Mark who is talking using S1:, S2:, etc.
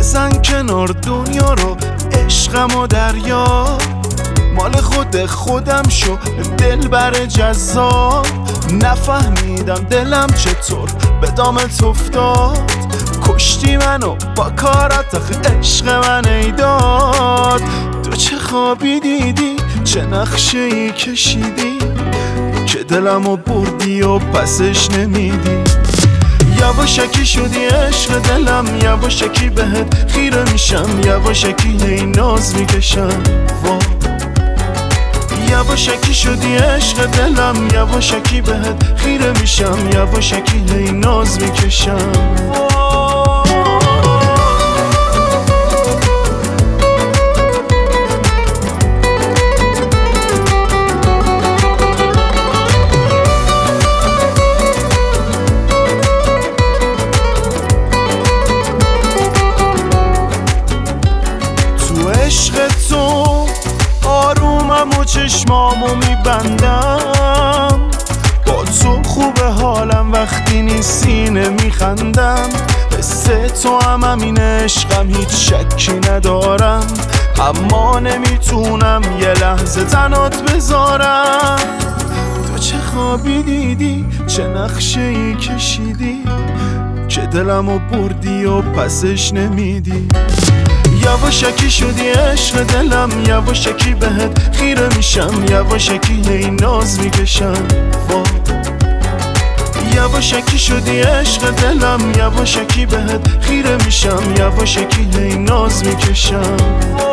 S1: بزن کنار دنیا رو، عشقم و دریا، مال خودم شو دل بر جذاب. نفهمیدم دلم چطور به دامت افتاد، کشتی منو با کارت آخه عشق من ایداد. تو چه خوابی دیدی، چه نقشه ای کشیدی که دلمو بردی و پسش نمیدی. یواشکی شدی عشق دلم، یواشکی بهت خیره میشم، یواشکی هی ناز میکشم. یواشکی شدی عشق دلم، یواشکی بهت خیره میشم، یواشکی هی ناز میکشم. تو عشق تو آرومم و چشمامو میبندم، با تو خوب حالم وقتی نیستی نمیخندم. حس تو هم همین عشقم هیچ شکی ندارم، اما نمیتونم یه لحظه تنات بذارم. تو چه خوابی دیدی، چه نقشه ای کشیدی که دلمو بردی و پسش نمیدی. یواشکی شدی عشق دلم، یواشکی بهت خیره میشم، یواشکی هی ناز میکشم. یواشکی شدی عشق دلم، یواشکی بهت خیره میشم، یواشکی هی ناز میکشم.